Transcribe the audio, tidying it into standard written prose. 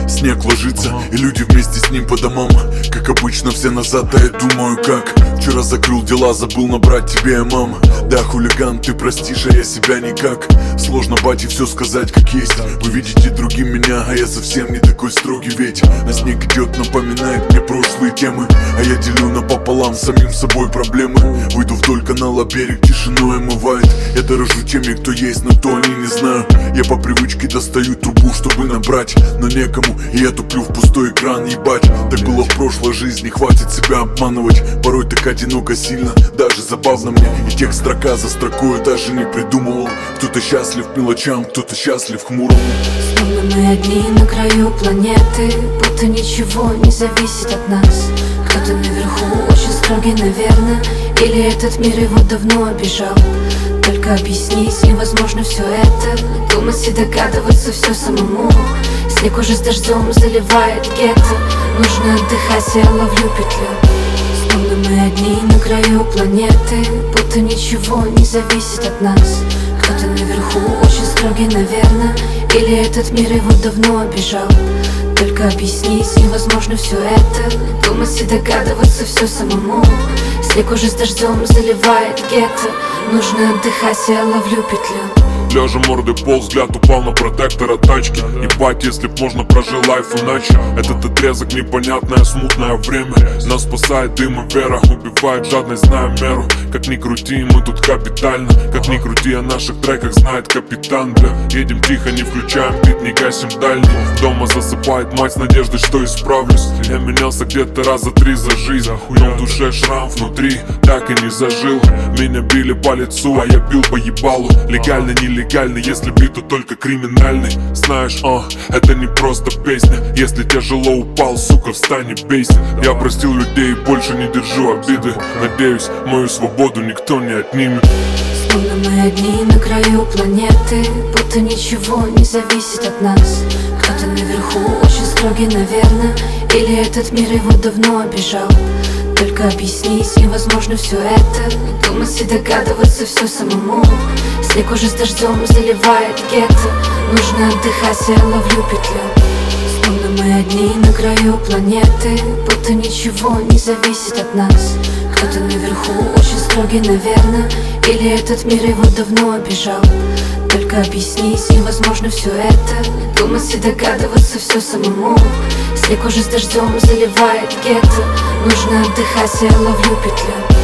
снег ложится, и люди вместе с ним по домам. Как обычно все назад, а я думаю как. Вчера закрыл дела, забыл набрать тебе, мам. Да, хулиган, ты простишь, а я себя никак. Сложно, бате, все сказать как есть. Вы видите другим меня, а я совсем не такой строгий. Ведь на снег идет, напоминает мне прошлые темы. А я делю напополам с самим собой проблемы. Выйду вдоль канала, берег тишиной омывает. Я дорожу теми, кто есть, но кто они, не знаю. Я по привычке достаю трубу, чтобы набрать, но некому, и я туплю в пустой экран, ебать. Так было в прошлой жизни, хватит себя обманывать. Порой так одиноко сильно, даже забавно мне. И текст строка за строкой даже не придумывал. Кто-то счастлив мелочам, кто-то счастлив хмурому. Словно мы одни на краю планеты, будто ничего не зависит от нас. Кто-то наверху очень строгий, наверное, или этот мир его давно обижал. Только объяснить невозможно все это, думать и догадываться все самому. Снег уже с дождем заливает гетто, нужно отдыхать, я ловлю петлю. Словно мы одни на краю планеты, будто ничего не зависит от нас. Кто-то наверху очень строгий, наверное, или этот мир его давно обижал. Только объяснить невозможно все это, думать и догадываться все самому. Снег уже с дождем заливает гетто, нужно отдыхать, я ловлю петлю. Лежа мордой пол, взгляд упал на протектора тачки. Ебать, если б можно, прожил лайф иначе. Этот отрезок непонятное, смутное время. Нас спасает дым и вера, убивает жадность, зная меру. Как ни крути, мы тут капитально. Как ни крути, о наших треках знает капитан, бля. Едем тихо, не включаем бит, не гасим дальний. Дома засыпает мать с надеждой, что исправлюсь. Я менялся где-то раза 3 за жизнь, но в душе шрам внутри так и не зажил. Меня били по лицу, а я бил по ебалу. Легально, нелегально, если бит, то только криминальный. Знаешь, это не просто песня. Если тяжело упал, сука, встань и бейся. Я простил людей и больше не держу обиды. Надеюсь, мою свободу никто не отнимет. Словно мы одни на краю планеты, будто ничего не зависит от нас. Кто-то наверху очень строгий, наверное, или этот мир его давно обижал. Только объяснить невозможно все это, думать и догадываться все самому. Снег уже с дождем заливает гетто, нужно отдыхать, я ловлю петлю. Словно мы одни на краю планеты, будто ничего не зависит от нас. Кто-то наверху очень строгий, наверное, или этот мир его давно обижал. Только объяснить невозможно все это, думать и догадываться все самому. Снег уже с дождем заливает гетто, нужно отдыхать, я ловлю петлю.